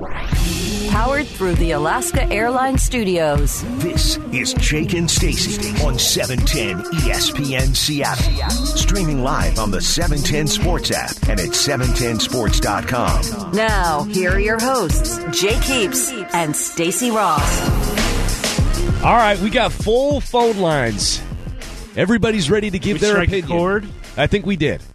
Powered through the Alaska Airlines Studios. This is Jake and Stacy on 710 ESPN Seattle. Streaming live on the 710 Sports app and at 710sports.com. Now, here are your hosts, Jake Heaps and Stacy Ross. All right, we got full phone lines. Everybody's ready to give their opinion. Chord? I think we did.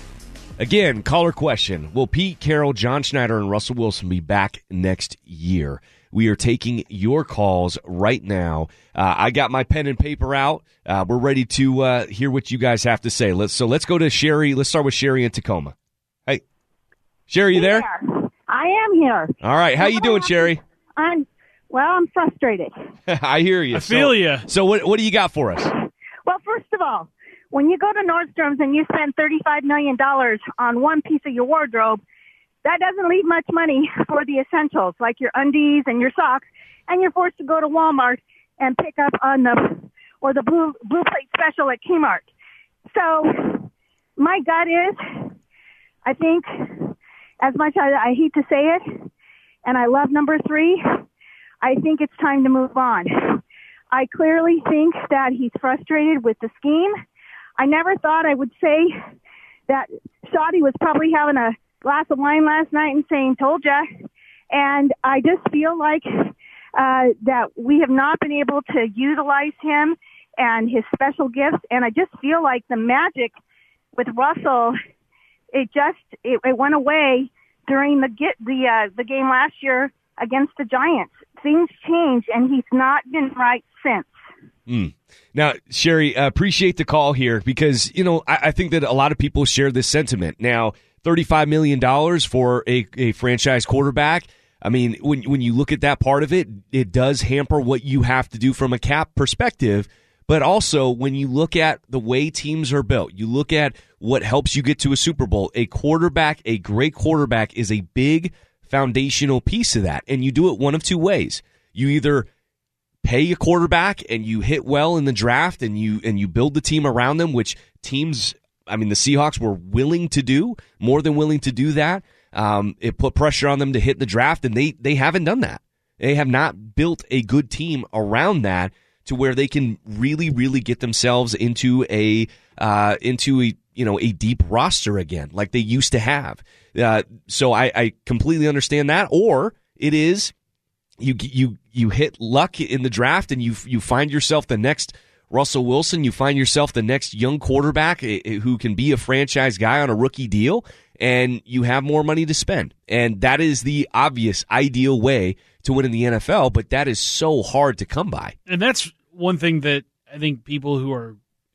Again, caller question. Will Pete Carroll, John Schneider, and Russell Wilson be back next year? We are taking your calls right now. I got my pen and paper out. We're ready to hear what you guys have to say. Let's go to Sherry. Let's start with Sherry in Tacoma. Hey, Sherry, you there? I am here. All right. How you doing, Sherry? I'm frustrated. I hear you. I feel you. So what do you got for us? Well, first of all, when you go to Nordstrom's and you spend $35 million on one piece of your wardrobe, that doesn't leave much money for the essentials, like your undies and your socks, and you're forced to go to Walmart and pick up on the blue plate special at Kmart. So my gut is, I think, as much as I hate to say it, and I love number 3, I think it's time to move on. I clearly think that he's frustrated with the scheme. I never thought I would say that Shoddy was probably having a glass of wine last night and saying, told ya. And I just feel like that we have not been able to utilize him and his special gifts. And I just feel like the magic with Russell, it went away during the game last year against the Giants. Things change, and he's not been right since. Now, Sherry, appreciate the call here because, I think that a lot of people share this sentiment. Now, $35 million for a franchise quarterback, I mean, when you look at that part of it, it does hamper what you have to do from a cap perspective. But also, when you look at the way teams are built, you look at what helps you get to a Super Bowl, a great quarterback is a big foundational piece of that. And you do it one of two ways. You either pay a quarterback and you hit well in the draft and you build the team around them, which teams, I mean, the Seahawks were willing to do, more than willing to do that. It put pressure on them to hit the draft, and they haven't done that. They have not built a good team around that to where they can really, really get themselves into a deep roster again, like they used to have. So I completely understand that. Or it is you hit luck in the draft and you find yourself the next Russell Wilson. You find yourself the next young quarterback who can be a franchise guy on a rookie deal, and you have more money to spend. And that is the obvious, ideal way to win in the NFL, but that is so hard to come by. And that's one thing that I think people who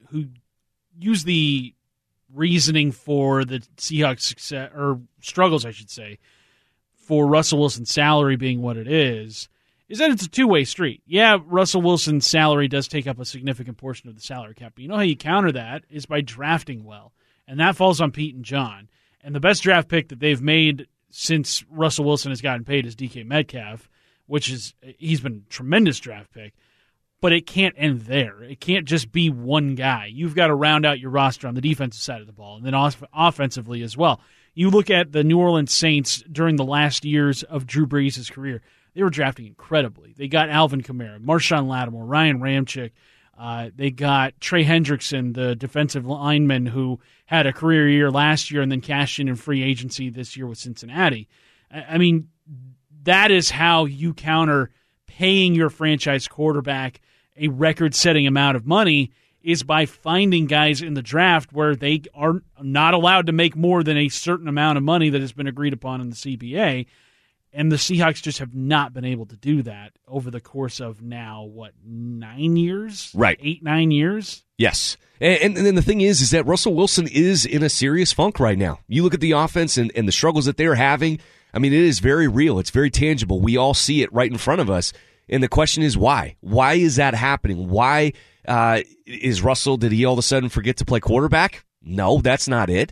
use the reasoning for the Seahawks success, or struggles, I should say, for Russell Wilson's salary being what it is that it's a two-way street. Yeah, Russell Wilson's salary does take up a significant portion of the salary cap, but you know how you counter that is by drafting well, and that falls on Pete and John. And the best draft pick that they've made since Russell Wilson has gotten paid is DK Metcalf, he's been a tremendous draft pick, but it can't end there. It can't just be one guy. You've got to round out your roster on the defensive side of the ball, and then offensively as well. You look at the New Orleans Saints during the last years of Drew Brees' career. They were drafting incredibly. They got Alvin Kamara, Marshawn Lattimore, Ryan Ramczyk. They got Trey Hendrickson, the defensive lineman who had a career year last year and then cashed in free agency this year with Cincinnati. I mean, that is how you counter paying your franchise quarterback a record-setting amount of money, is by finding guys in the draft where they are not allowed to make more than a certain amount of money that has been agreed upon in the CBA. And the Seahawks just have not been able to do that over the course of now, 9 years? Right. 8-9 years? Yes. And then the thing is that Russell Wilson is in a serious funk right now. You look at the offense and the struggles that they're having. I mean, it is very real. It's very tangible. We all see it right in front of us. And the question is why? Why is that happening? Why is Russell, did he all of a sudden forget to play quarterback? No, that's not it.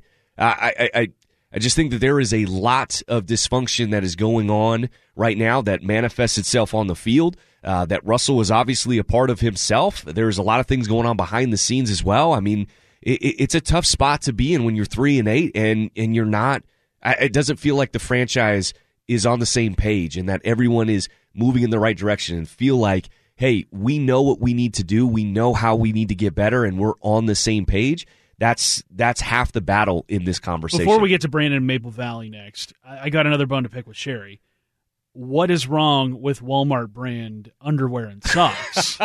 I just think that there is a lot of dysfunction that is going on right now that manifests itself on the field, that Russell is obviously a part of himself. There's a lot of things going on behind the scenes as well. I mean, it's a tough spot to be in when you're 3-8 and you're not. It doesn't feel like the franchise is on the same page and that everyone is moving in the right direction and feel like, hey, we know what we need to do, we know how we need to get better, and we're on the same page, that's half the battle in this conversation. Before we get to Brandon and Maple Valley next, I got another bone to pick with Sherry. What is wrong with Walmart brand underwear and socks?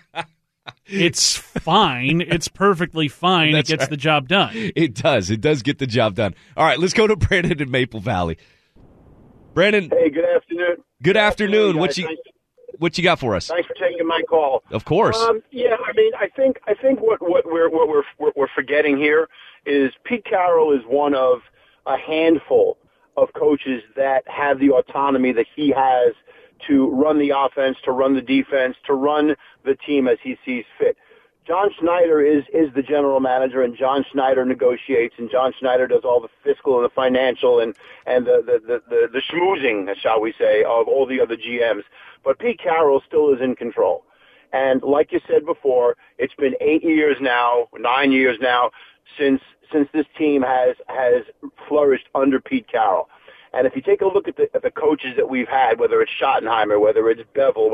It's fine. It's perfectly fine. It gets the job done. It does. It does get the job done. All right, let's go to Brandon in Maple Valley. Brandon. Hey, good afternoon. Good afternoon. What you got for us? Thanks for taking my call. Of course. Yeah, I mean, I think what we're forgetting here is Pete Carroll is one of a handful of coaches that have the autonomy that he has to run the offense, to run the defense, to run the team as he sees fit. John Schneider is the general manager, and John Schneider negotiates, and John Schneider does all the fiscal and the financial and the schmoozing, shall we say, of all the other GMs. But Pete Carroll still is in control. And like you said before, it's been 9 years now, since this team has flourished under Pete Carroll. And if you take a look at the coaches that we've had, whether it's Schottenheimer, whether it's Bevel,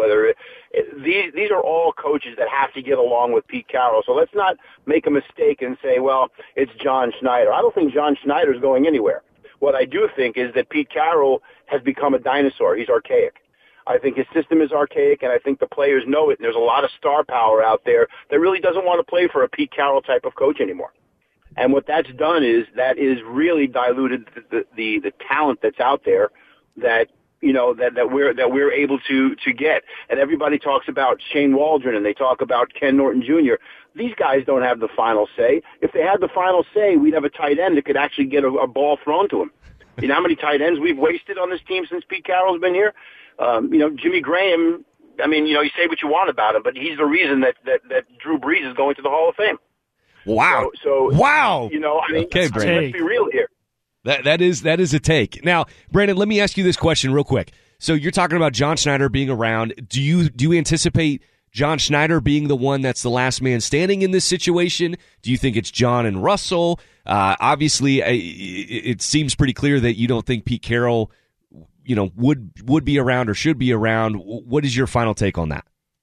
these are all coaches that have to get along with Pete Carroll. So let's not make a mistake and say, well, it's John Schneider. I don't think John Schneider is going anywhere. What I do think is that Pete Carroll has become a dinosaur. He's archaic. I think his system is archaic, and I think the players know it. And there's a lot of star power out there that really doesn't want to play for a Pete Carroll type of coach anymore. And what that's done is really diluted the talent that's out there that we're able to get. And everybody talks about Shane Waldron and they talk about Ken Norton Jr. These guys don't have the final say. If they had the final say, we'd have a tight end that could actually get a ball thrown to him. You know how many tight ends we've wasted on this team since Pete Carroll's been here? Jimmy Graham, I mean, you say what you want about him, but he's the reason that Drew Brees is going to the Hall of Fame. Wow. So wow. Okay, Brandon. Let's be real here. That is a take. Now, Brandon, let me ask you this question real quick. So you're talking about John Schneider being around. Do you anticipate John Schneider being the one that's the last man standing in this situation? Do you think it's John and Russell? Obviously, it seems pretty clear that you don't think Pete Carroll, would be around or should be around. What is your final take on that?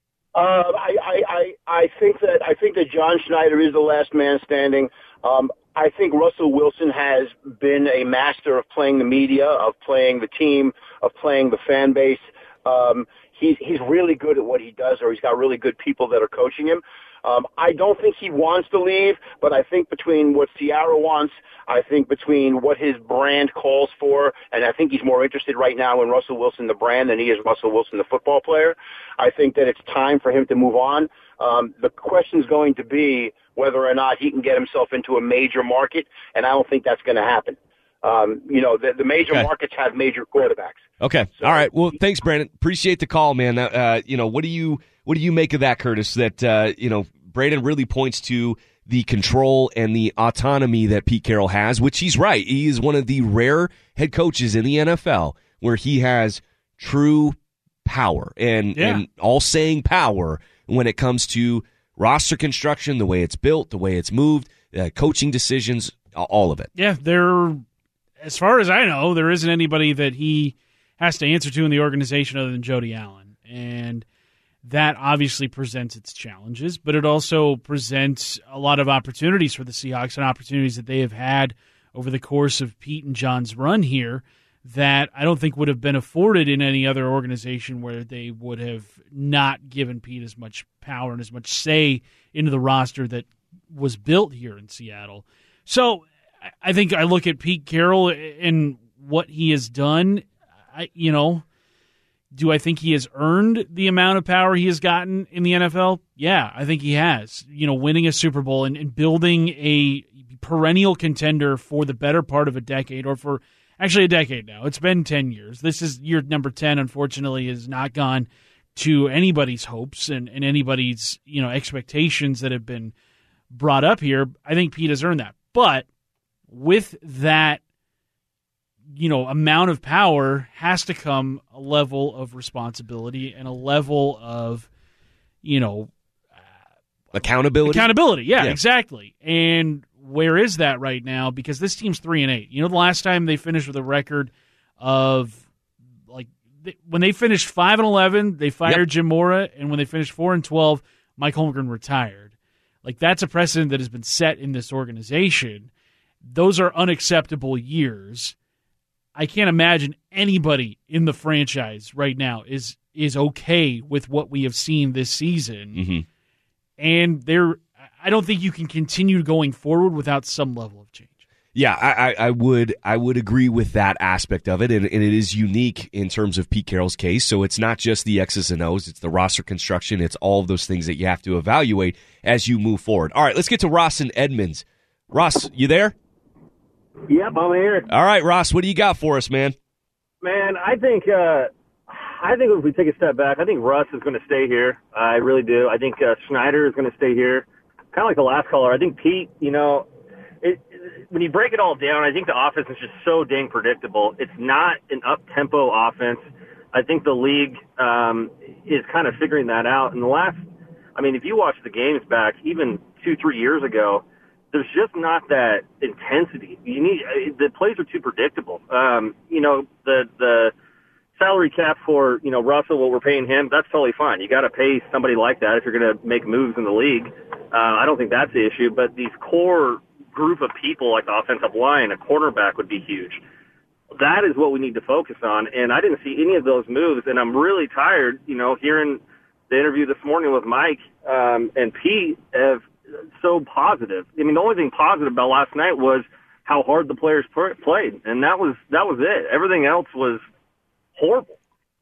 I think that John Schneider is the last man standing. I think Russell Wilson has been a master of playing the media, of playing the team, of playing the fan base. He's really good at what he does, or he's got really good people that are coaching him. I don't think he wants to leave, but I think between what Ciara wants, I think between what his brand calls for, and I think he's more interested right now in Russell Wilson, the brand, than he is Russell Wilson, the football player. I think that it's time for him to move on. The question's going to be whether or not he can get himself into a major market, and I don't think that's going to happen. The major markets have major quarterbacks. Okay. So, all right. Well, thanks, Brandon. Appreciate the call, man. What do you make of that, Curtis? That Brandon really points to the control and the autonomy that Pete Carroll has, which he's right. He is one of the rare head coaches in the NFL where he has true power and all-saying power when it comes to roster construction, the way it's built, the way it's moved, coaching decisions, all of it. Yeah, as far as I know, there isn't anybody that he has to answer to in the organization other than Jody Allen. And that obviously presents its challenges, but it also presents a lot of opportunities for the Seahawks and opportunities that they have had over the course of Pete and John's run here that I don't think would have been afforded in any other organization where they would have not given Pete as much power and as much say into the roster that was built here in Seattle. So I think I look at Pete Carroll and what he has done. Do I think he has earned the amount of power he has gotten in the NFL? Yeah, I think he has. Winning a Super Bowl and building a perennial contender for the better part of a decade, or for actually a decade now. It's been 10 years. This is year number 10, unfortunately, has not gone to anybody's hopes and anybody's expectations that have been brought up here. I think Pete has earned that. But with that amount of power has to come a level of responsibility and a level of, accountability. Accountability, yeah, exactly. And where is that right now? Because this team's 3-8. The last time they finished with a record of when they finished 5-11, they fired Jim Mora, and when they finished 4-12, Mike Holmgren retired. Like, that's a precedent that has been set in this organization. Those are unacceptable years. I can't imagine anybody in the franchise right now is okay with what we have seen this season. Mm-hmm. And I don't think you can continue going forward without some level of change. Yeah, I would agree with that aspect of it, and it is unique in terms of Pete Carroll's case. So it's not just the X's and O's, it's the roster construction, it's all of those things that you have to evaluate as you move forward. All right, let's get to Ross and Edmonds. Ross, you there? Yep, I'm here. All right, Ross, what do you got for us, man? Man, I think if we take a step back, I think Russ is going to stay here. I really do. I think Schneider is going to stay here. Kind of like the last caller. I think Pete, when you break it all down, I think the offense is just so dang predictable. It's not an up-tempo offense. I think the league is kind of figuring that out. And if you watch the games back, even 2-3 years ago, there's just not that intensity. The plays are too predictable. The salary cap for, Russell, what we're paying him, that's totally fine. You got to pay somebody like that if you're going to make moves in the league. I don't think that's the issue, but these core group of people like the offensive line, a quarterback would be huge. That is what we need to focus on, and I didn't see any of those moves, and I'm really tired, hearing the interview this morning with Mike and Pete have so positive. I mean, the only thing positive about last night was how hard the players played, and that was it. Everything else was horrible.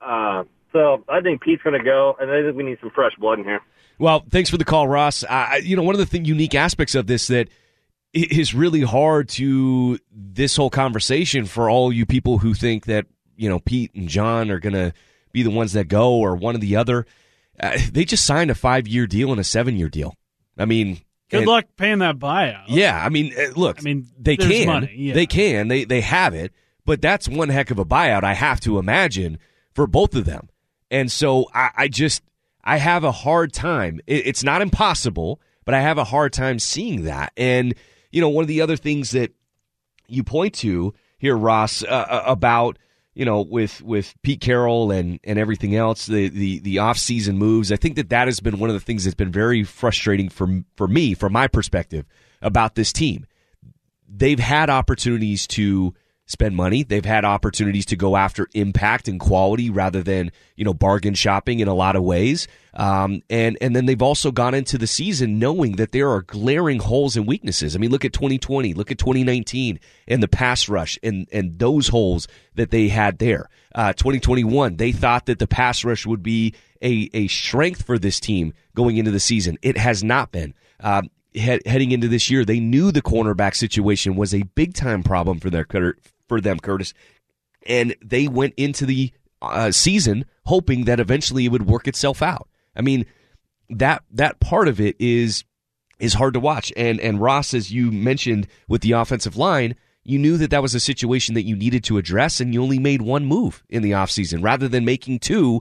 So I think Pete's going to go, and I think we need some fresh blood in here. Well, thanks for the call, Ross. One of the unique aspects of this that is really hard to this whole conversation for all you people who think that, Pete and John are going to be the ones that go or one or the other. They just signed a 5-year deal and a 7-year deal. I mean, good luck paying that buyout. Yeah, look, they can. Money, yeah. They can. They have it. But that's one heck of a buyout, I have to imagine, for both of them. And so I have a hard time. It's not impossible, but I have a hard time seeing that. And, one of the other things that you point to here, Ross, about, with Pete Carroll and everything else, the off-season moves, I think that has been one of the things that's been very frustrating for me, from my perspective, about this team. They've had opportunities to spend money. They've had opportunities to go after impact and quality rather than, bargain shopping in a lot of ways. And then they've also gone into the season knowing that there are glaring holes and weaknesses. I mean, look at 2020, look at 2019 and the pass rush and those holes that they had there. 2021, they thought that the pass rush would be a strength for this team going into the season. It has not been. Heading into this year, they knew the cornerback situation was a big-time problem for them, Curtis, and they went into the season hoping that eventually it would work itself out. I mean, that part of it is hard to watch. And Ross, as you mentioned with the offensive line, you knew that was a situation that you needed to address, and you only made one move in the offseason rather than making two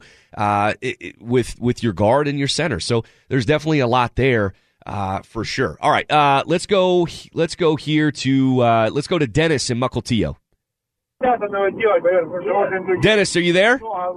with your guard and your center. So there's definitely a lot there. For sure. All right. Let's go here to let's go to Dennis in Mukilteo. Dennis, are you there?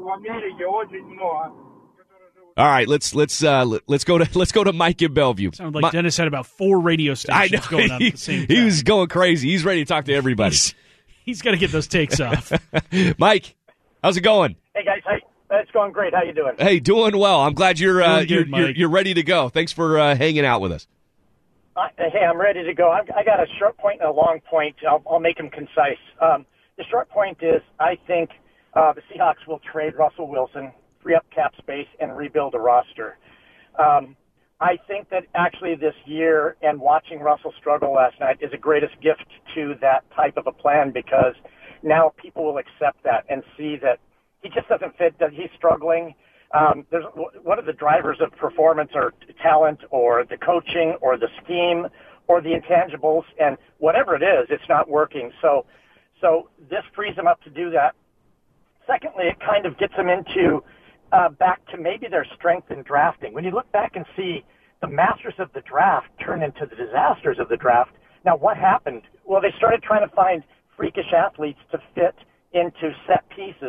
All right. Let's go to Mike in Bellevue. Sounded like Dennis had about 4 radio stations going on at the same time. He was going crazy. He's ready to talk to everybody. He's got to get those takes off. Mike, how's it going? Hey guys, it's going great. How you doing? Hey, doing well. I'm glad you're ready to go. Thanks for hanging out with us. Hey, I'm ready to go. I got a short point and a long point. I'll make them concise. The short point is I think the Seahawks will trade Russell Wilson, free up cap space, and rebuild a roster. I think that actually this year and watching Russell struggle last night is the greatest gift to that type of a plan, because now people will accept that and see that he just doesn't fit, that he's struggling. There's one of the drivers of performance or talent or the coaching or the scheme or the intangibles, and whatever it is, it's not working. So this frees them up to do that. Secondly, it kind of gets them into back to maybe their strength in drafting. When you look back and see the masters of the draft turn into the disasters of the draft, now what happened? Well, they started trying to find freakish athletes to fit into set pieces.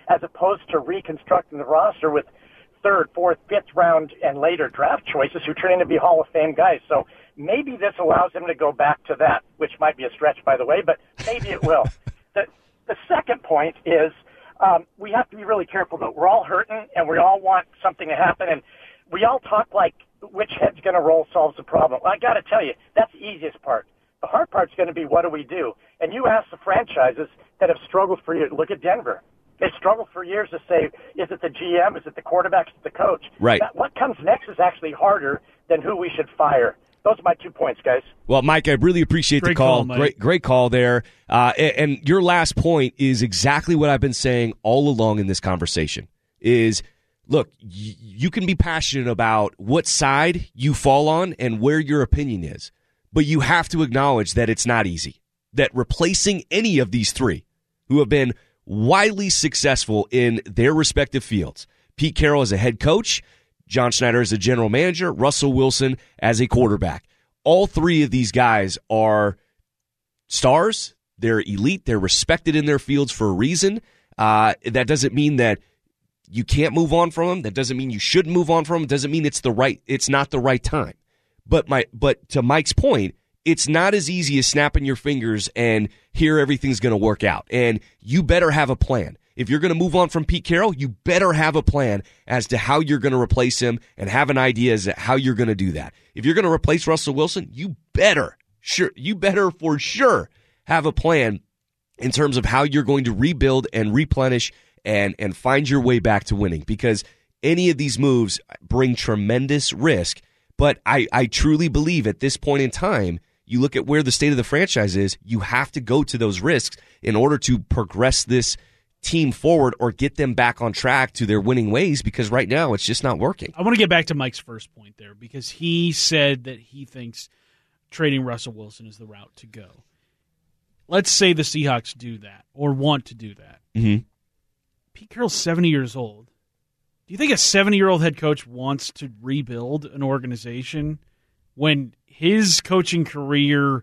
as opposed to reconstructing the roster with third, fourth, fifth round and later draft choices who turn into be Hall of Fame guys. So maybe this allows him to go back to that, which might be a stretch, by the way, but maybe it will. The second point is we have to be really careful, though. We're all hurting, and we all want something to happen, and we all talk like which head's going to roll solves the problem. Well, I got to tell you, that's the easiest part. The hard part's going to be what do we do? And you ask the franchises that have struggled for years. Look at Denver. They've struggled for years to say, is it the GM, is it the quarterback, is it the coach? Right. What comes next is actually harder than who we should fire. Those are my 2 points, guys. Well, Mike, I really appreciate the call. Great call there. And your last point is exactly what I've been saying all along in this conversation is, look, you can be passionate about what side you fall on and where your opinion is, but you have to acknowledge that it's not easy, that replacing any of these three who have been widely successful in their respective fields, Pete Carroll as a head coach, John Schneider as a general manager, Russell Wilson as a quarterback. All three of these guys are stars. They're elite. They're respected in their fields for a reason. That doesn't mean that you can't move on from them. That doesn't mean you shouldn't move on from them. It doesn't mean it's not the right time. But to Mike's point, it's not as easy as snapping your fingers and here everything's going to work out. And you better have a plan. If you're going to move on from Pete Carroll, you better have a plan as to how you're going to replace him and have an idea as to how you're going to do that. If you're going to replace Russell Wilson, you better for sure have a plan in terms of how you're going to rebuild and replenish and find your way back to winning, because any of these moves bring tremendous risk. But I truly believe at this point in time, you look at where the state of the franchise is, you have to go to those risks in order to progress this team forward or get them back on track to their winning ways, because right now it's just not working. I want to get back to Mike's first point there, because he said that he thinks trading Russell Wilson is the route to go. Let's say the Seahawks do that or want to do that. Mm-hmm. Pete Carroll's 70 years old. Do you think a 70-year-old head coach wants to rebuild an organization when his coaching career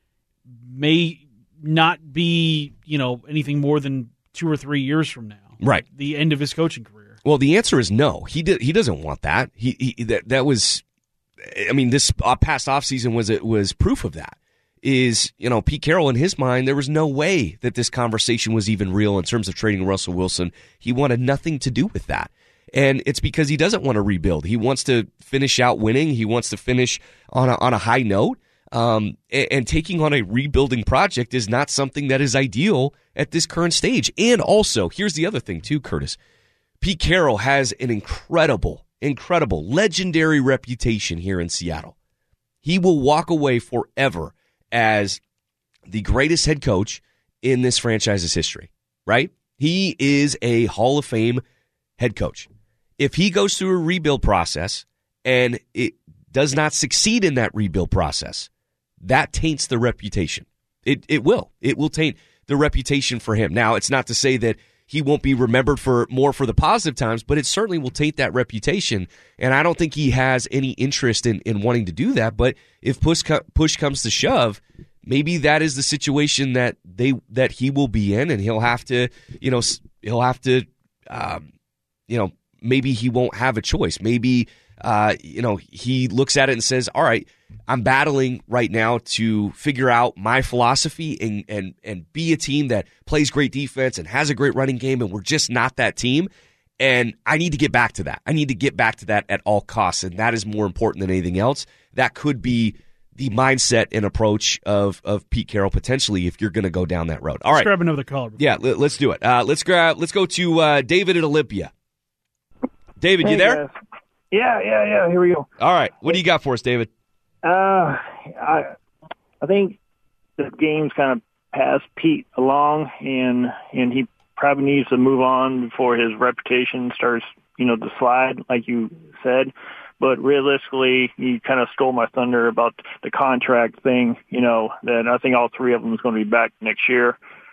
may not be, anything more than 2 or 3 years from now? Right. The end of his coaching career. Well, the answer is no. He doesn't want that. That was, this past offseason was proof of that. Is, Pete Carroll, in his mind, there was no way that this conversation was even real in terms of trading Russell Wilson. He wanted nothing to do with that. And it's because he doesn't want to rebuild. He wants to finish out winning. He wants to finish on a high note. And taking on a rebuilding project is not something that is ideal at this current stage. And also, here's the other thing too, Curtis. Pete Carroll has an incredible, legendary reputation here in Seattle. He will walk away forever as the greatest head coach in this franchise's history, right? He is a Hall of Fame head coach. If he goes through a rebuild process and it does not succeed in that rebuild process, that taints the reputation. It will. It will taint the reputation for him. Now, it's not to say that he won't be remembered for the positive times, but it certainly will taint that reputation. And I don't think he has any interest in wanting to do that. But if push comes to shove, maybe that is the situation that he will be in, and he'll have to, maybe he won't have a choice. Maybe, he looks at it and says, all right, I'm battling right now to figure out my philosophy and be a team that plays great defense and has a great running game, and we're just not that team. And I need to get back to that. I need to get back to that at all costs, and that is more important than anything else. That could be the mindset and approach of Pete Carroll potentially if you're going to go down that road. All right. Let's grab another caller. Yeah, let's do it. Let's go to David at Olympia. David, hey, you there? Guys. Yeah. Here we go. All right. What do you got for us, David? I think the game's kind of passed Pete along, and he probably needs to move on before his reputation starts, to slide, like you said. But realistically, you kind of stole my thunder about the contract thing, that I think all three of them is going to be back next year.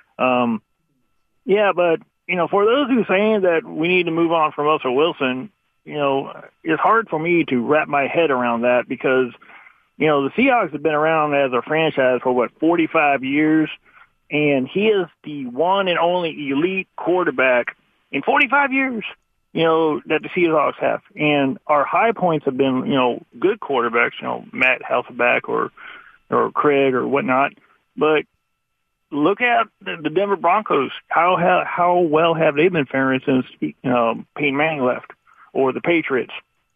But, for those who are saying that we need to move on from Russell Wilson, it's hard for me to wrap my head around that because, the Seahawks have been around as a franchise for, 45 years, and he is the one and only elite quarterback in 45 years, that the Seahawks have. And our high points have been, good quarterbacks, Matt Hasselbeck or Craig or whatnot. But look at the Denver Broncos. How well have they been faring since Peyton Manning left, or the Patriots?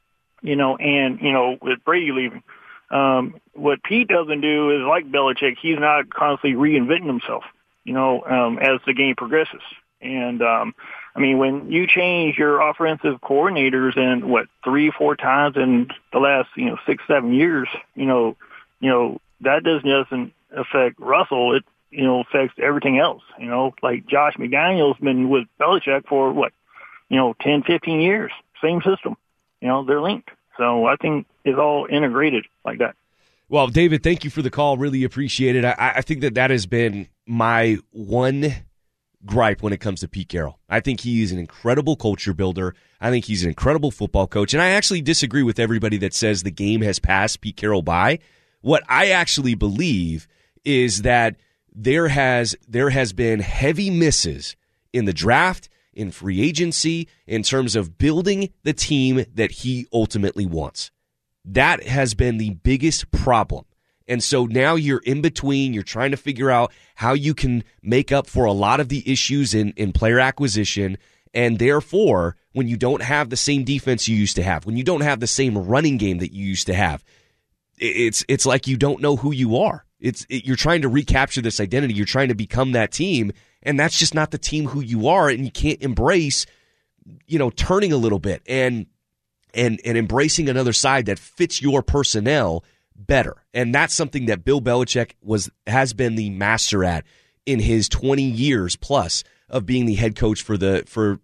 With Brady leaving. What Pete doesn't do is, like Belichick, he's not constantly reinventing himself, as the game progresses. And, when you change your offensive coordinators and 3-4 times in the last, 6-7 years, that doesn't affect Russell. It, affects everything else, like Josh McDaniels been with Belichick for 10, 15 years, same system, they're linked. So I think it's all integrated like that. Well, David, thank you for the call. Really appreciate it. I think that has been my one gripe when it comes to Pete Carroll. I think he's an incredible culture builder. I think he's an incredible football coach. And I actually disagree with everybody that says the game has passed Pete Carroll by. What I actually believe is that there has been heavy misses in the draft, in free agency, in terms of building the team that he ultimately wants. That has been the biggest problem. And so now you're in between. You're trying to figure out how you can make up for a lot of the issues in player acquisition. And therefore, when you don't have the same defense you used to have, when you don't have the same running game that you used to have, it's like you don't know who you are. You're trying to recapture this identity. You're trying to become that team, and that's just not the team who you are. And you can't embrace, turning a little bit and embracing another side that fits your personnel better. And that's something that Bill Belichick has been the master at in his 20 years plus of being the head coach for the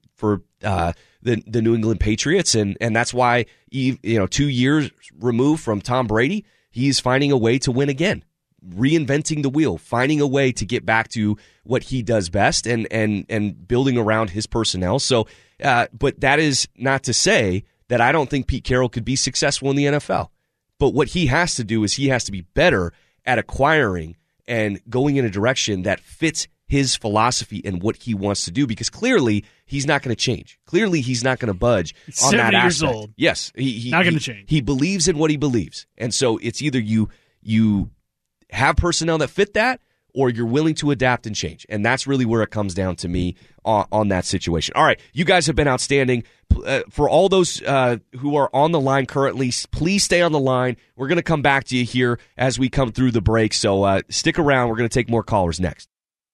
New England Patriots. And that's why 2 years removed from Tom Brady, he's finding a way to win again, reinventing the wheel, finding a way to get back to what he does best and building around his personnel. So, but that is not to say that I don't think Pete Carroll could be successful in the NFL. But what he has to do is he has to be better at acquiring and going in a direction that fits his philosophy and what he wants to do, because clearly he's not going to change. Clearly he's not going to budge on that aspect. 70 years old. Yes. He not going to change. He believes in what he believes. And so it's either you have personnel that fit that, or you're willing to adapt and change. And that's really where it comes down to me on that situation. All right, you guys have been outstanding. For all those who are on the line currently, please stay on the line. We're going to come back to you here as we come through the break. So stick around. We're going to take more callers next.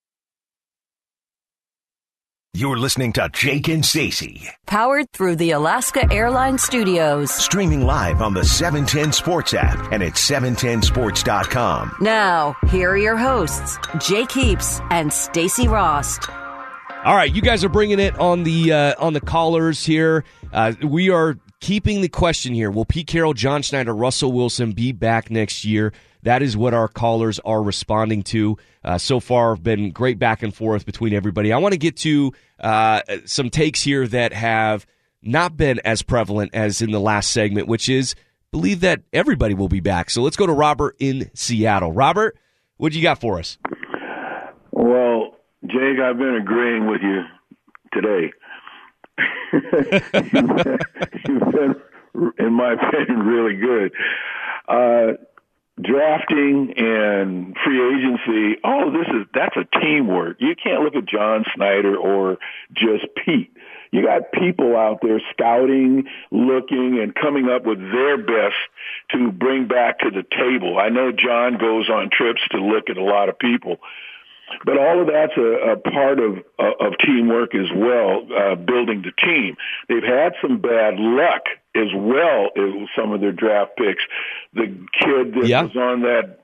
You're listening to Jake and Stacey. Powered through the Alaska Airlines Studios. Streaming live on the 710 Sports app and at 710sports.com. Now, here are your hosts, Jake Heaps and Stacey Rost. All right, you guys are bringing it on the callers here. We are keeping the question here. Will Pete Carroll, John Schneider, Russell Wilson be back next year? That is what our callers are responding to. So far, been great back and forth between everybody. I want to get to some takes here that have not been as prevalent as in the last segment, which is believe that everybody will be back. So let's go to Robert in Seattle. Robert, what do you got for us? Well, Jake, I've been agreeing with you today. You've been, in my opinion, really good. Drafting and free agency, that's a teamwork. You can't look at John Schneider or just Pete. You got people out there scouting, looking, and coming up with their best to bring back to the table. I know John goes on trips to look at a lot of people, but all of that's a part of teamwork as well, building the team. They've had some bad luck as well as some of their draft picks. The kid that was on that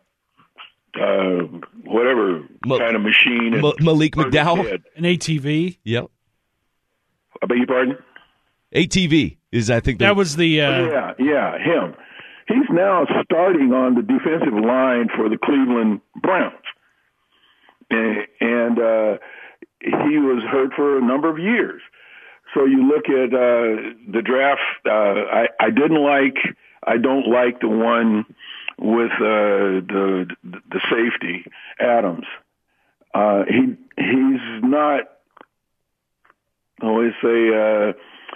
whatever kind of machine. Malik McDowell? An ATV? Yep. I beg your pardon? ATV is, I think. That was the... Yeah, him. He's now starting on the defensive line for the Cleveland Browns. And he was hurt for a number of years. So you look at the draft. I don't like the one with the safety, Adams. He's not always say,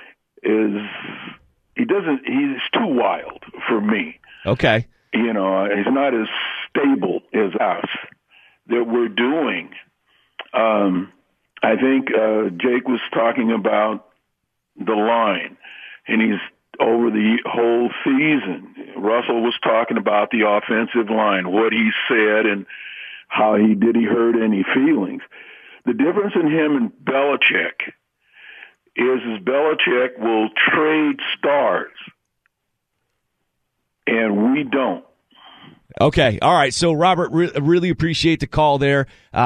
he's too wild for me. Okay. You know, he's not as stable as us that we're doing. I think Jake was talking about the line, and he's over the whole season. Russell was talking about the offensive line, what he said, and how he hurt any feelings. The difference in him and Belichick is Belichick will trade stars, and we don't. Okay, all right. So, Robert, really appreciate the call there.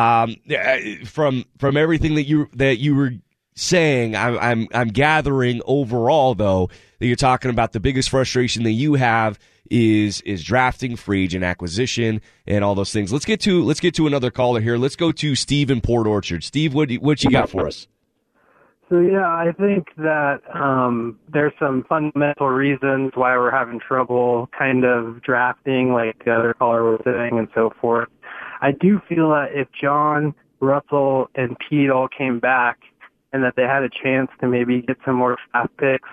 From everything that you were saying, I'm gathering overall though that you're talking about the biggest frustration that you have is drafting, free agent acquisition, and all those things. Let's get to another caller here. Let's go to Steve in Port Orchard. Steve, what you got for us? So, yeah, I think that there's some fundamental reasons why we're having trouble kind of drafting, like the other caller was saying, and so forth. I do feel that if John, Russell, and Pete all came back and that they had a chance to maybe get some more draft picks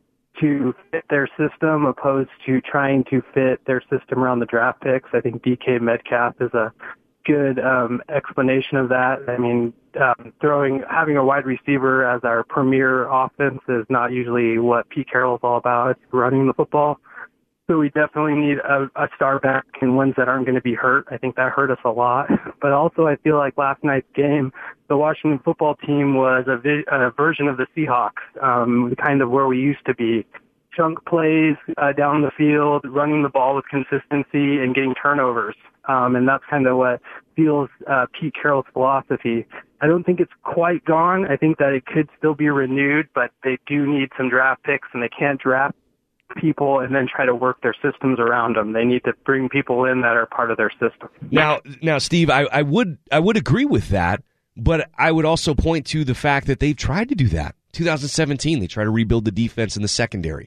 to fit their system opposed to trying to fit their system around the draft picks, I think DK Metcalf is a good explanation of that. I mean, having a wide receiver as our premier offense is not usually what Pete Carroll's all about. It's running the football. So we definitely need a star back and ones that aren't going to be hurt. I think that hurt us a lot. But also I feel like last night's game, the Washington football team was a version of the Seahawks, kind of where we used to be. Chunk plays down the field, running the ball with consistency and getting turnovers. And that's kind of what feels Pete Carroll's philosophy. I don't think it's quite gone. I think that it could still be renewed, but they do need some draft picks, and they can't draft people and then try to work their systems around them. They need to bring people in that are part of their system. Now, Steve, I would agree with that, but I would also point to the fact that they've tried to do that. 2017, they tried to rebuild the defense in the secondary.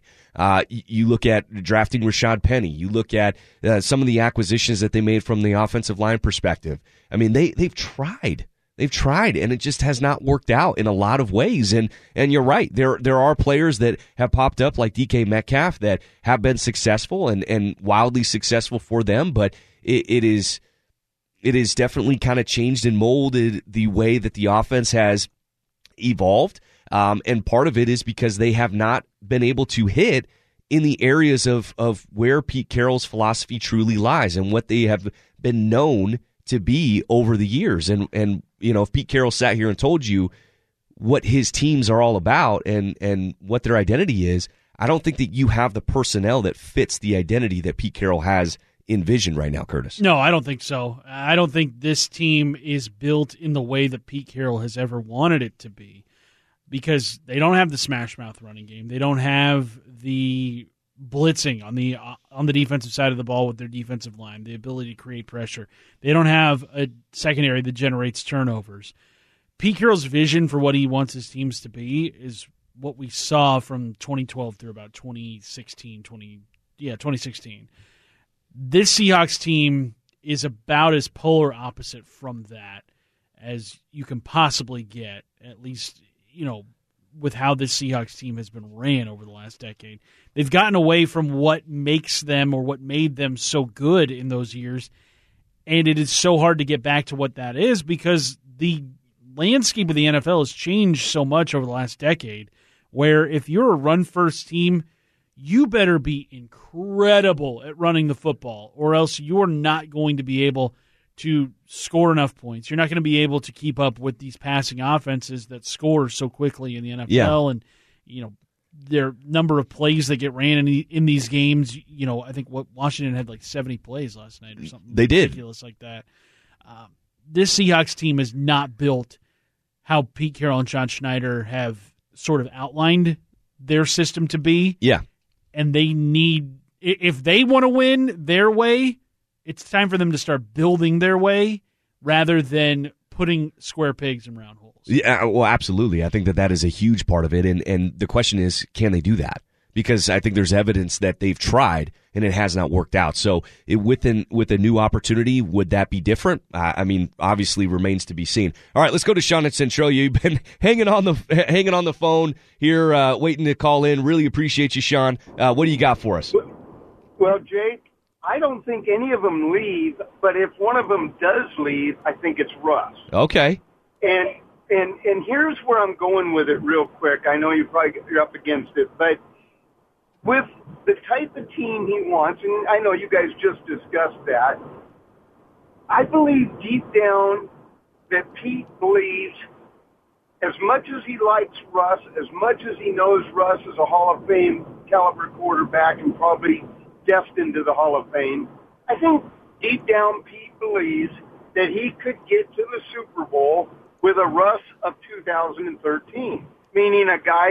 You look at drafting Rashad Penny. You look at some of the acquisitions that they made from the offensive line perspective. I mean, they've tried. They've tried, and it just has not worked out in a lot of ways. And you're right. There are players that have popped up like DK Metcalf that have been successful and wildly successful for them, but it is definitely kind of changed and molded the way that the offense has evolved. And part of it is because they have not been able to hit in the areas of where Pete Carroll's philosophy truly lies and what they have been known to be over the years. And you know, if Pete Carroll sat here and told you what his teams are all about and what their identity is, I don't think that you have the personnel that fits the identity that Pete Carroll has envisioned right now, Curtis. No, I don't think so. I don't think this team is built in the way that Pete Carroll has ever wanted it to be, because they don't have the smash mouth running game. They don't have the blitzing on the defensive side of the ball with their defensive line, the ability to create pressure. They don't have a secondary that generates turnovers. Pete Carroll's vision for what he wants his teams to be is what we saw from 2012 through about 2016. This Seahawks team is about as polar opposite from that as you can possibly get, at least, you know, with how this Seahawks team has been ran over the last decade. They've gotten away from what makes them or what made them so good in those years, and it is so hard to get back to what that is because the landscape of the NFL has changed so much over the last decade, where if you're a run-first team, you better be incredible at running the football, or else you're not going to be able to score enough points. You're not going to be able to keep up with these passing offenses that score so quickly in the NFL, and you know their number of plays that get ran in these games. You know, I think what Washington had like 70 plays last night or something. They did ridiculous like that. This Seahawks team is not built how Pete Carroll and John Schneider have sort of outlined their system to be. Yeah, and they need, if they want to win their way, it's time for them to start building their way rather than putting square pegs in round holes. Yeah, well, absolutely. I think that is a huge part of it, and the question is, can they do that? because I think there's evidence that they've tried and it has not worked out. So with a new opportunity, would that be different? I mean, obviously remains to be seen. All right, let's go to Sean at Centralia. You've been hanging on the phone here, waiting to call in. Really appreciate you, Sean. What do you got for us? Well, Jake, I don't think any of them leave, but if one of them does leave, I think it's Russ. Okay. And here's where I'm going with it real quick. I know you're up against it, but with the type of team he wants, and I know you guys just discussed that, I believe deep down that Pete believes, as much as he likes Russ, as much as he knows Russ is a Hall of Fame caliber quarterback and probably destined to the Hall of Fame, I think deep down Pete believes that he could get to the Super Bowl with a Russ of 2013, meaning a guy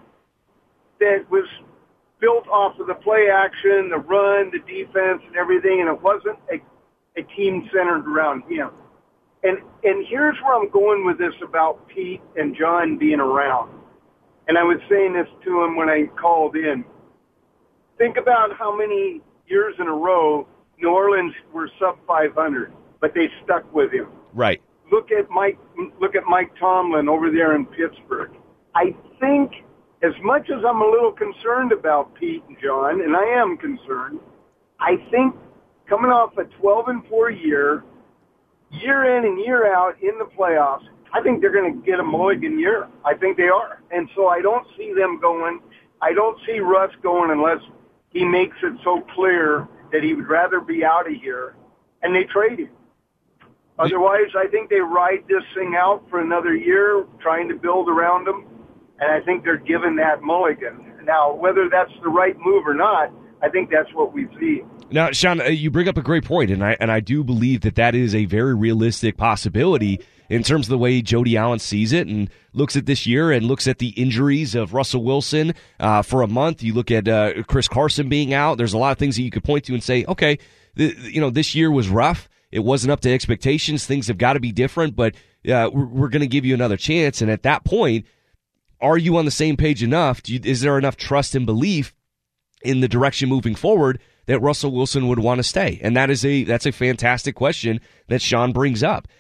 that was built off of the play action, the run, the defense, and everything, and it wasn't a team centered around him. And here's where I'm going with this about Pete and John being around. And I was saying this to him when I called in. Think about how many years in a row New Orleans were sub 500, but they stuck with him. Right. Look at Mike Tomlin over there in Pittsburgh. I think as much as I'm a little concerned about Pete and John, and I am concerned, I think coming off a 12-4 year in and year out in the playoffs, I think they're going to get a mulligan year. I think they are. And so I don't see them going. I don't see Russ going unless he makes it so clear that he would rather be out of here, and they trade him. Otherwise, I think they ride this thing out for another year, trying to build around him, and I think they're given that mulligan. Now, whether that's the right move or not, I think that's what we see. Now, Sean, you bring up a great point, and I do believe that is a very realistic possibility in terms of the way Jody Allen sees it and looks at this year and looks at the injuries of Russell Wilson for a month. You look at Chris Carson being out. There's a lot of things that you could point to and say, okay, this year was rough. It wasn't up to expectations. Things have got to be different, but we're going to give you another chance. And at that point, are you on the same page enough? Is there enough trust and belief in the direction moving forward that Russell Wilson would want to stay? And that's a fantastic question that Sean brings up.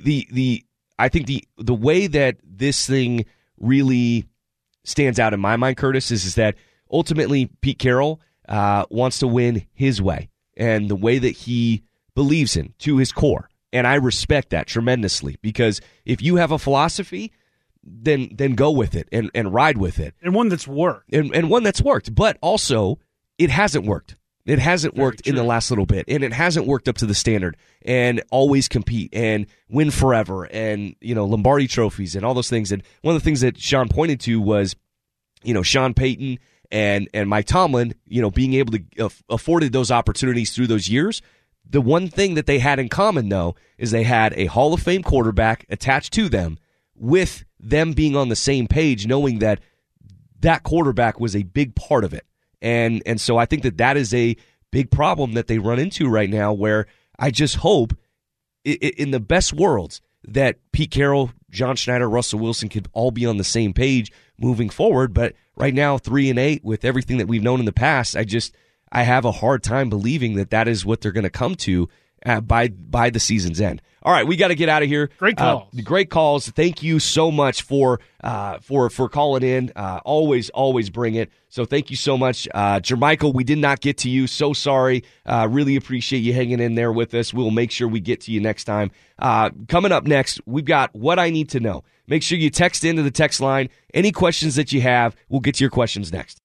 I think the way that this thing really stands out in my mind, Curtis, is that ultimately Pete Carroll wants to win his way and the way that he believes in to his core. And I respect that tremendously, because if you have a philosophy, then go with it and ride with it. And one that's worked. And one that's worked. But also, it hasn't worked. It hasn't worked in the last little bit, and it hasn't worked up to the standard and always compete and win forever and, Lombardi trophies and all those things. And one of the things that Sean pointed to was, Sean Payton and Mike Tomlin, being able to afforded those opportunities through those years. The one thing that they had in common, though, is they had a Hall of Fame quarterback attached to them, with them being on the same page, knowing that quarterback was a big part of it. And so I think that is a big problem that they run into right now, where I just hope in the best worlds that Pete Carroll, John Schneider, Russell Wilson could all be on the same page moving forward. But right now, 3-8 with everything that we've known in the past, I have a hard time believing that is what they're going to come to by the season's end. All right, we got to get out of here. Great calls. Great calls. Thank you so much for calling in. Always bring it. So thank you so much. Jermichael, we did not get to you. So sorry. Really appreciate you hanging in there with us. We'll make sure we get to you next time. Coming up next, we've got What I Need to Know. Make sure you text into the text line. Any questions that you have, we'll get to your questions next.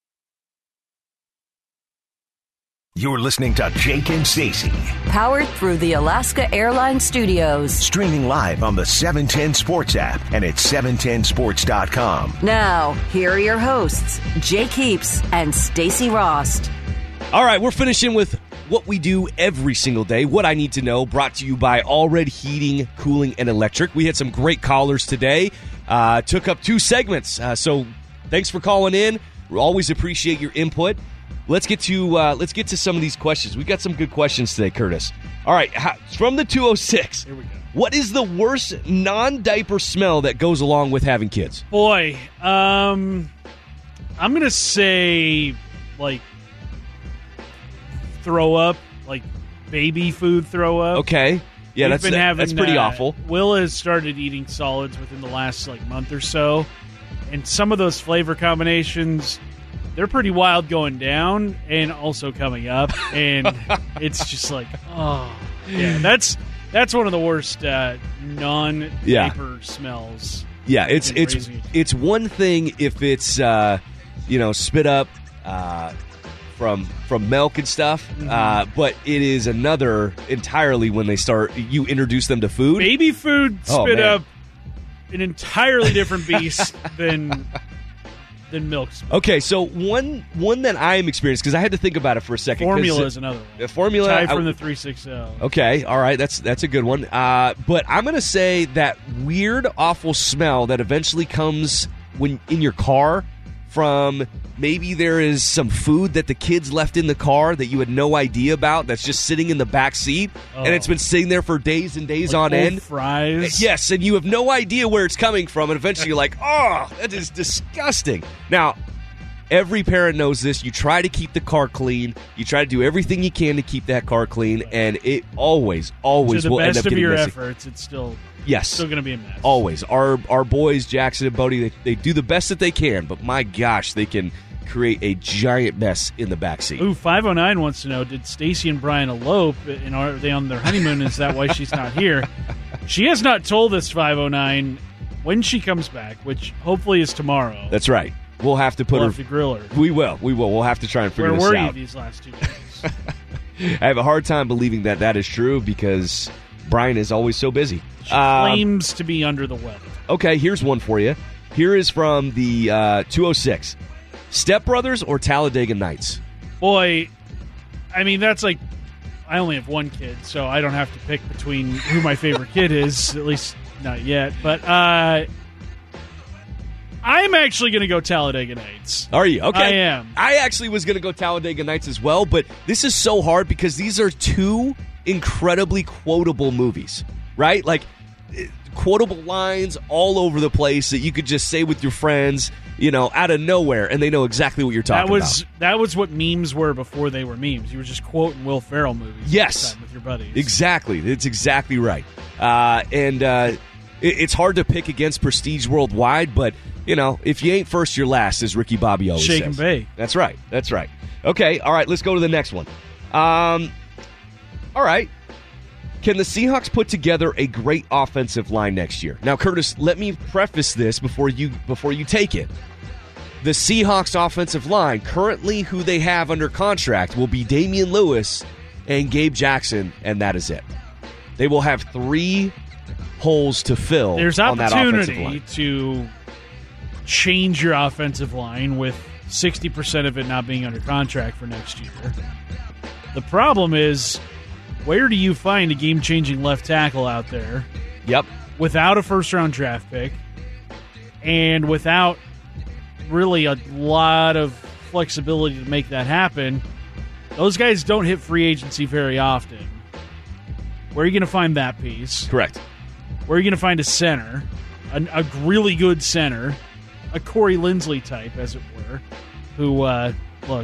You're listening to Jake and Stacey. Powered through the Alaska Airlines Studios. Streaming live on the 710 Sports app and at 710sports.com. Now, here are your hosts, Jake Heaps and Stacey Rost. All right, we're finishing with what we do every single day, What I Need to Know, brought to you by Allred Heating, Cooling, and Electric. We had some great callers today. Took up 2 segments, so thanks for calling in. We always appreciate your input. Let's get to some of these questions. We've got some good questions today, Curtis. All right, from the 206. Here we go. What is the worst non-diaper smell that goes along with having kids? Boy, I'm going to say like throw up, like baby food throw up. Okay. Yeah, that's pretty awful. Will has started eating solids within the last month or so, and some of those flavor combinations, they're pretty wild going down and also coming up, and it's just like, oh, yeah, that's one of the worst non-paper smells. Yeah, it's one thing if it's spit up from milk and stuff, but it is another entirely when you introduce them to food. Baby food spit up an entirely different beast than milk spit. Okay, so one that I am experienced, because I had to think about it for a second. Formula is another one. Formula, Ty from the 360. Okay, all right, that's a good one. But I'm going to say that weird, awful smell that eventually comes when in your car from maybe there is some food that the kids left in the car that you had no idea about that's just sitting in the back seat, and it's been sitting there for days and days on end. Fries. Yes, and you have no idea where it's coming from, and eventually you're like, oh, that is disgusting. Now, every parent knows this. You try to keep the car clean. You try to do everything you can to keep that car clean, and it always will end up getting messy. To the best of your efforts, it's still going to be a mess. Always. Our boys, Jackson and Bodie, they do the best that they can, but my gosh, they can create a giant mess in the backseat. Ooh, 509 wants to know, did Stacy and Brian elope, and are they on their honeymoon? Is that why she's not here? She has not told us, 509, when she comes back, which hopefully is tomorrow. That's right. We'll have to have to grill her. We will. We'll have to try and figure this out. Where were you these last 2 days? I have a hard time believing that is true because Brian is always so busy. She claims to be under the weather. Okay, here's one for you. Here is from the 206. Step Brothers or Talladega Nights? Boy, I mean, that's like, I only have one kid, so I don't have to pick between who my favorite kid is, at least not yet. But I'm actually going to go Talladega Nights. Are you? Okay. I am. I actually was going to go Talladega Nights as well, but this is so hard because these are two incredibly quotable movies, right? Like, quotable lines all over the place that you could just say with your friends, out of nowhere, and they know exactly what you're talking about. That was what memes were before they were memes. You were just quoting Will Ferrell movies. Yes. With your buddies. Exactly. It's exactly right. It's hard to pick against Prestige Worldwide, but, if you ain't first, you're last, as Ricky Bobby always says. Shake and bake. That's right. Okay, all right, let's go to the next one. All right. Can the Seahawks put together a great offensive line next year? Now, Curtis, let me preface this before you take it. The Seahawks offensive line, currently who they have under contract, will be Damian Lewis and Gabe Jackson, and that is it. They will have 3 holes to fill. There's on that offensive line. opportunity to change your offensive line with 60% of it not being under contract for next year. The problem is, where do you find a game-changing left tackle out there? Yep. Without a first-round draft pick and without really a lot of flexibility to make that happen. Those guys don't hit free agency very often. Where are you going to find that piece? Correct. Where are you going to find a center, a really good center, a Corey Linsley type, as it were, who, look,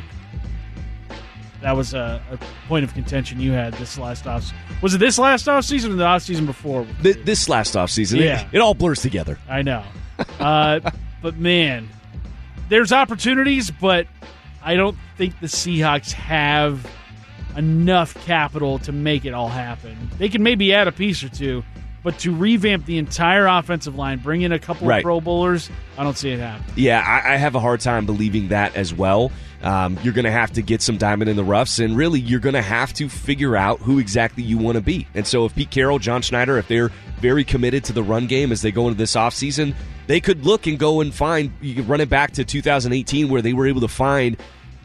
that was a point of contention you had this last offseason. Was it this last offseason or the offseason before? This last offseason. Yeah. It all blurs together. I know. But, man, there's opportunities, but I don't think the Seahawks have enough capital to make it all happen. They can maybe add a piece or two, but to revamp the entire offensive line, bring in a couple of Pro Bowlers, I don't see it happen. Yeah, I have a hard time believing that as well. You're going to have to get some diamond in the roughs, and really you're going to have to figure out who exactly you want to be. And so if Pete Carroll, John Schneider, if they're very committed to the run game as they go into this offseason, they could look and go and find, you could run it back to 2018 where they were able to find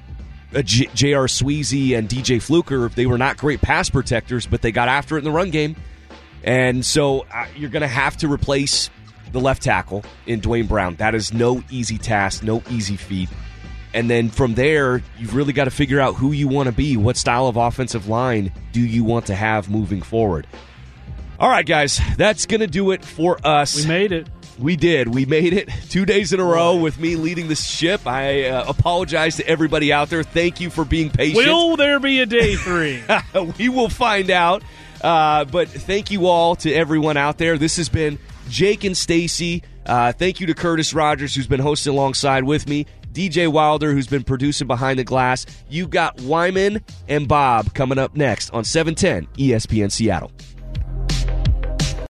J.R. Sweezy and DJ Fluker. They were not great pass protectors, but they got after it in the run game. And so you're going to have to replace the left tackle in Dwayne Brown. That is no easy task, no easy feat. And then from there, you've really got to figure out who you want to be. What style of offensive line do you want to have moving forward? All right, guys, that's going to do it for us. We made it. We did. We made it 2 days in a row with me leading the ship. I apologize to everybody out there. Thank you for being patient. Will there be a day 3? We will find out. But thank you all to everyone out there. This has been Jake and Stacy. Thank you to Curtis Rogers, who's been hosting alongside with me. DJ Wilder, who's been producing behind the glass. You got Wyman and Bob coming up next on 710 ESPN Seattle.